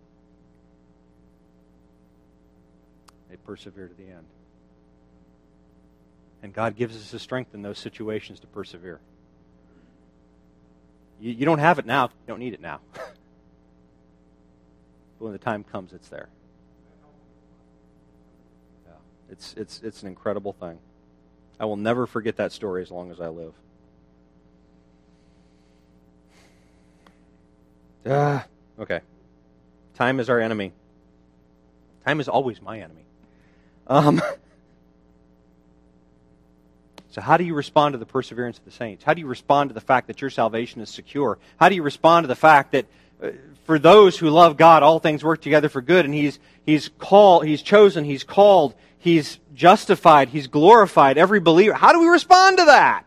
They persevere to the end. And God gives us the strength in those situations to persevere. You don't have it now. You don't need it now. But when the time comes, it's there. Yeah, it's an incredible thing. I will never forget that story as long as I live. Okay. Time is our enemy. Time is always my enemy. So how do you respond to the perseverance of the saints? How do you respond to the fact that your salvation is secure? How do you respond to the fact that for those who love God, all things work together for good, and He's chosen, He's called, He's justified, He's glorified every believer? How do we respond to that?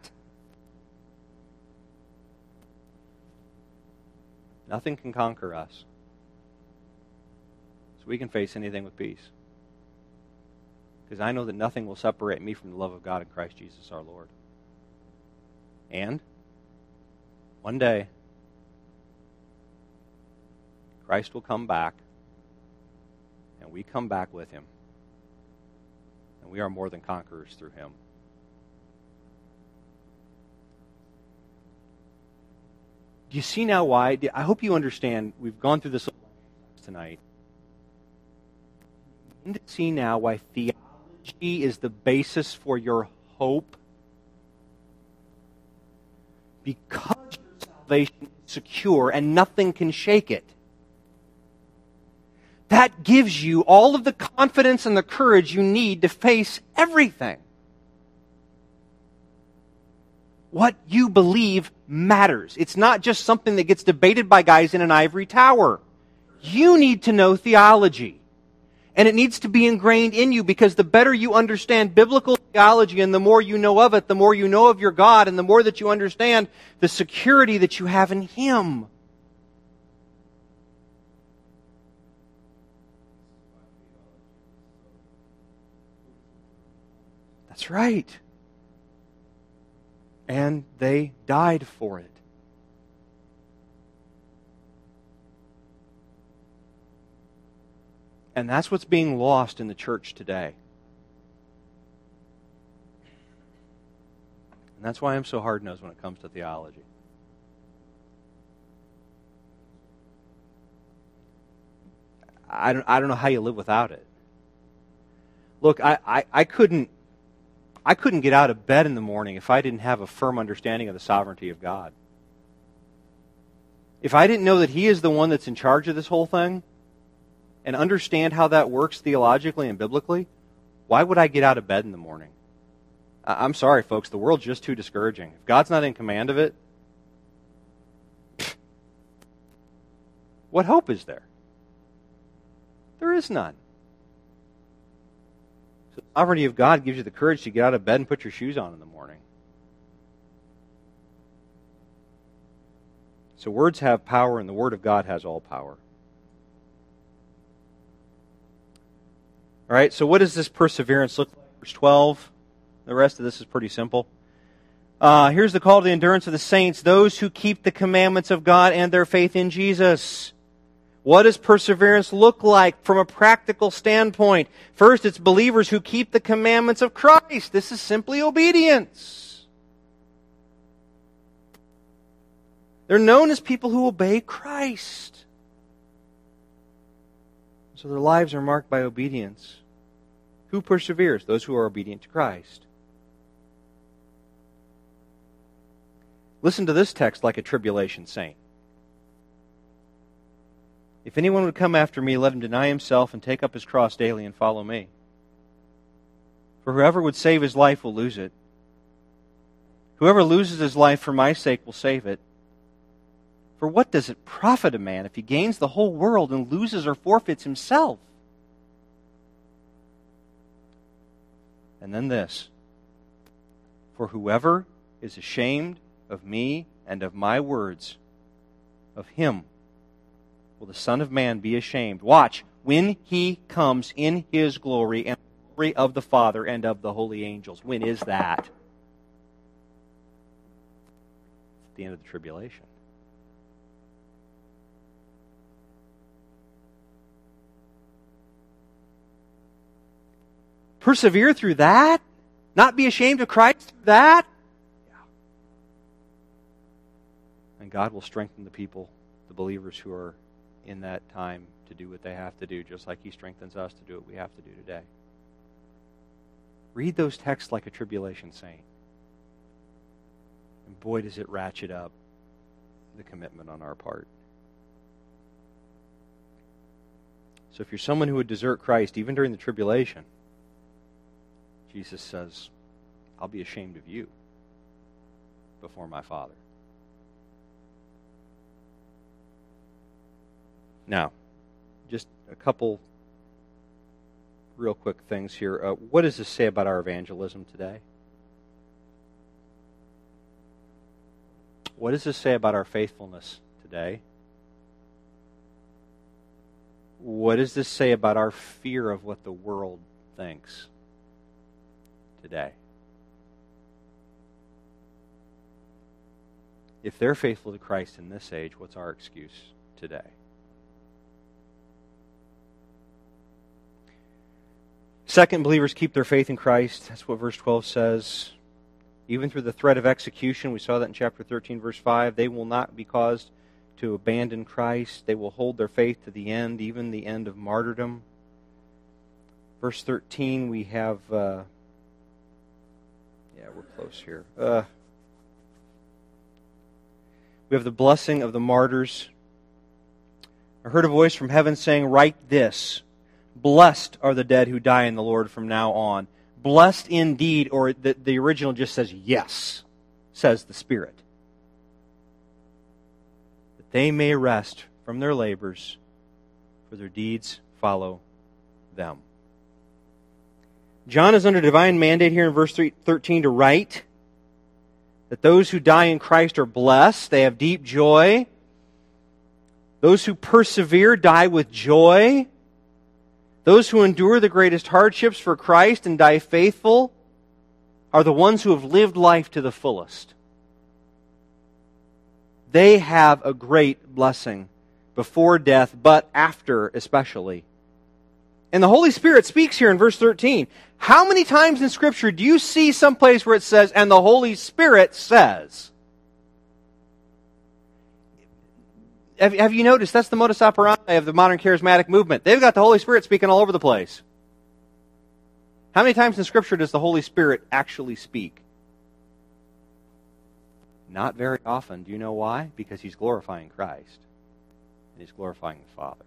Nothing can conquer us. So we can face anything with peace. Because I know that nothing will separate me from the love of God in Christ Jesus our Lord. And one day, Christ will come back, and we come back with Him. And we are more than conquerors through Him. Do you see now why? I hope you understand. We've gone through this tonight. You need to see now why theology is the basis for your hope. Because your salvation is secure and nothing can shake it. That gives you all of the confidence and the courage you need to face everything. What you believe matters. It's not just something that gets debated by guys in an ivory tower. You need to know theology. And it needs to be ingrained in you, because the better you understand biblical theology and the more you know of it, the more you know of your God, and the more that you understand the security that you have in Him. That's right. And they died for it. And that's what's being lost in the church today. And that's why I'm so hard-nosed when it comes to theology. I don't know how you live without it. Look, I couldn't get out of bed in the morning if I didn't have a firm understanding of the sovereignty of God. If I didn't know that He is the one that's in charge of this whole thing, and understand how that works theologically and biblically, why would I get out of bed in the morning? I'm sorry, folks, the world's just too discouraging. If God's not in command of it, What hope is there? There is none. So the sovereignty of God gives you the courage to get out of bed and put your shoes on in the morning. So words have power, and the Word of God has all power. All right, so what does this perseverance look like? Verse 12. The rest of this is pretty simple. Here's the call to the endurance of the saints, those who keep the commandments of God and their faith in Jesus. What does perseverance look like from a practical standpoint? First, it's believers who keep the commandments of Christ. This is simply obedience. They're known as people who obey Christ. So their lives are marked by obedience. Who perseveres? Those who are obedient to Christ. Listen to this text like a tribulation saint. If anyone would come after me, let him deny himself and take up his cross daily and follow me. For whoever would save his life will lose it. Whoever loses his life for my sake will save it. For what does it profit a man if he gains the whole world and loses or forfeits himself? And then this. For whoever is ashamed of me and of my words, of him will the Son of Man be ashamed. Watch, when he comes in his glory and the glory of the Father and of the holy angels. When is that? At the end of the tribulation. Persevere through that? Not be ashamed of Christ through that? Yeah. And God will strengthen the people, the believers who are in that time to do what they have to do, just like He strengthens us to do what we have to do today. Read those texts like a tribulation saint. And boy, does it ratchet up the commitment on our part. So if you're someone who would desert Christ, even during the tribulation, Jesus says, I'll be ashamed of you before my Father. Now, just a couple real quick things here. What does this say about our evangelism today? What does this say about our faithfulness today? What does this say about our fear of what the world thinks today? If they're faithful to Christ in this age, what's our excuse today? Second, believers keep their faith in Christ. That's what verse 12 says. Even through the threat of execution, we saw that in chapter 13, verse 5, they will not be caused to abandon Christ. They will hold their faith to the end, even the end of martyrdom. Verse 13, we have... we're close here. We have the blessing of the martyrs. I heard a voice from heaven saying, write this, blessed are the dead who die in the Lord from now on. Blessed indeed, or the original just says, yes, says the Spirit. That they may rest from their labors, for their deeds follow them. John is under divine mandate here in verse 13 to write that those who die in Christ are blessed. They have deep joy. Those who persevere die with joy. Those who endure the greatest hardships for Christ and die faithful are the ones who have lived life to the fullest. They have a great blessing before death, but after especially. And the Holy Spirit speaks here in verse 13. How many times in Scripture do you see someplace where it says, and the Holy Spirit says? Have you noticed that's the modus operandi of the modern charismatic movement? They've got the Holy Spirit speaking all over the place. How many times in Scripture does the Holy Spirit actually speak? Not very often. Do you know why? Because He's glorifying Christ. And He's glorifying the Father.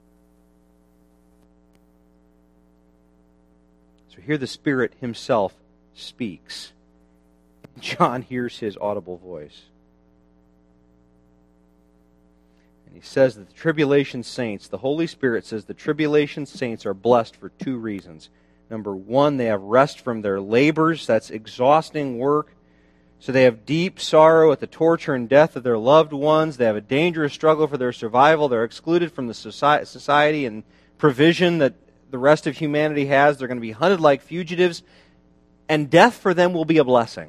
So here the Spirit Himself speaks. John hears His audible voice. He says that the tribulation saints, the Holy Spirit says the tribulation saints are blessed for two reasons. Number one, they have rest from their labors. That's exhausting work. So they have deep sorrow at the torture and death of their loved ones. They have a dangerous struggle for their survival. They're excluded from the society and provision that the rest of humanity has. They're going to be hunted like fugitives. And death for them will be a blessing.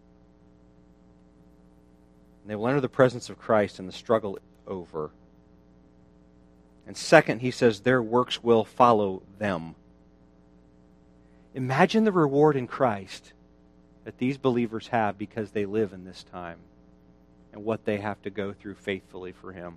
They will enter the presence of Christ and the struggle is over. And second, he says their works will follow them. Imagine the reward in Christ that these believers have because they live in this time and what they have to go through faithfully for Him.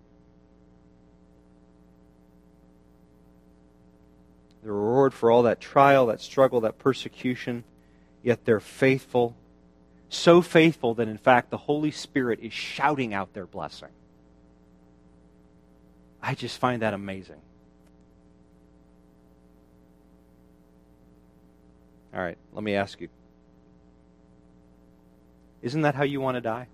The reward for all that trial, that struggle, that persecution, yet they're faithful, so faithful that in fact the Holy Spirit is shouting out their blessing. I just find that amazing. All right, let me ask you. Isn't that how you want to die?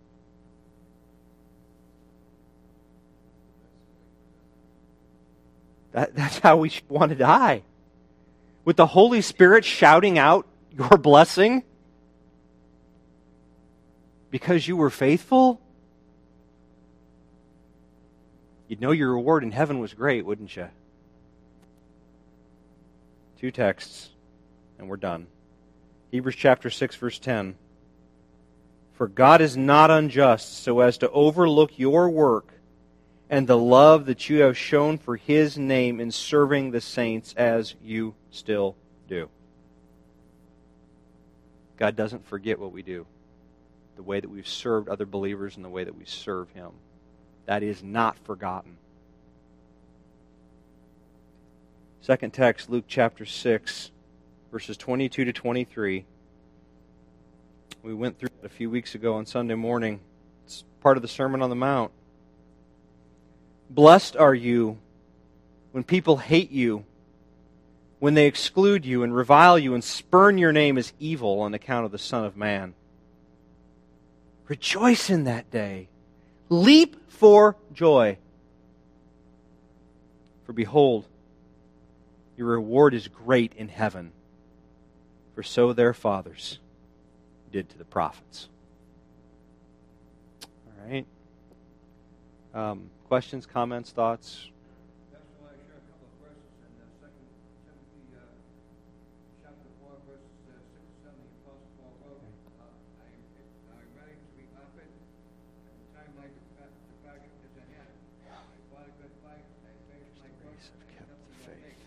That's how we should want to die. With the Holy Spirit shouting out your blessing because you were faithful? You'd know your reward in heaven was great, wouldn't you? 2 texts, and we're done. Hebrews chapter 6, verse 10. For God is not unjust so as to overlook your work and the love that you have shown for His name in serving the saints as you still do. God doesn't forget what we do. The way that we've served other believers and the way that we serve Him. That is not forgotten. Second text, Luke chapter 6, verses 22 to 23. We went through it a few weeks ago on Sunday morning. It's part of the Sermon on the Mount. Blessed are you when people hate you, when they exclude you and revile you and spurn your name as evil on account of the Son of Man. Rejoice in that day. Leap for joy. For behold, your reward is great in heaven, for so their fathers did to the prophets. All right. Questions, comments, thoughts? That's why I share a couple of verses in 2 Timothy chapter 4, verses 6 and 7. The Apostle Paul wrote, I am ready to be offered, and the time like the target is at hand. I fought a good fight, I finished my work, and kept the faith.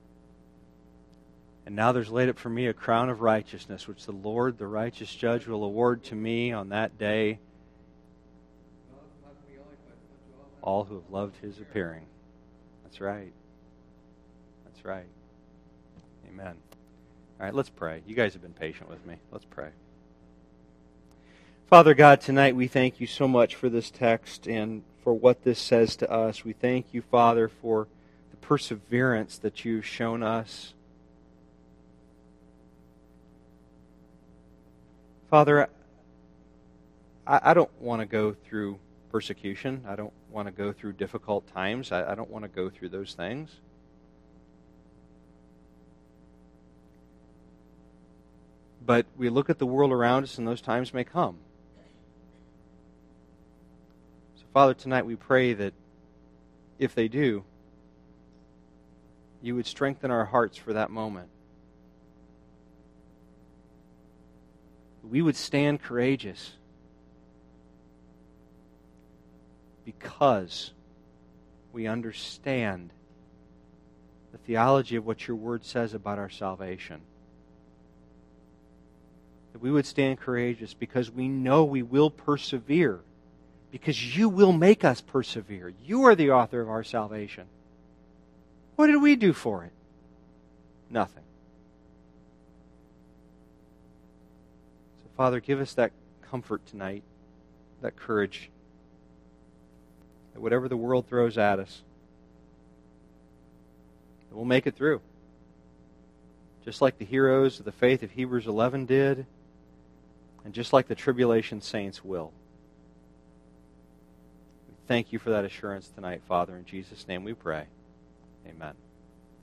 And now there's laid up for me a crown of righteousness, which the Lord, the righteous judge, will award to me on that day, all who have loved His appearing. That's right. That's right. Amen. All right, let's pray. You guys have been patient with me. Let's pray. Father God, tonight we thank You so much for this text and for what this says to us. We thank You, Father, for the perseverance that You've shown us. Father, I don't want to go through persecution. I don't want to go through difficult times. I don't want to go through those things. But we look at the world around us and those times may come. So Father, tonight we pray that if they do, You would strengthen our hearts for that moment. We would stand courageous because we understand the theology of what Your Word says about our salvation. That we would stand courageous because we know we will persevere, because You will make us persevere. You are the author of our salvation. What did we do for it? Nothing. So, Father, give us that comfort tonight, that courage, that whatever the world throws at us, that we'll make it through. Just like the heroes of the faith of Hebrews 11 did, and just like the tribulation saints will. We Thank you for that assurance tonight, Father. In Jesus' name we pray. Amen.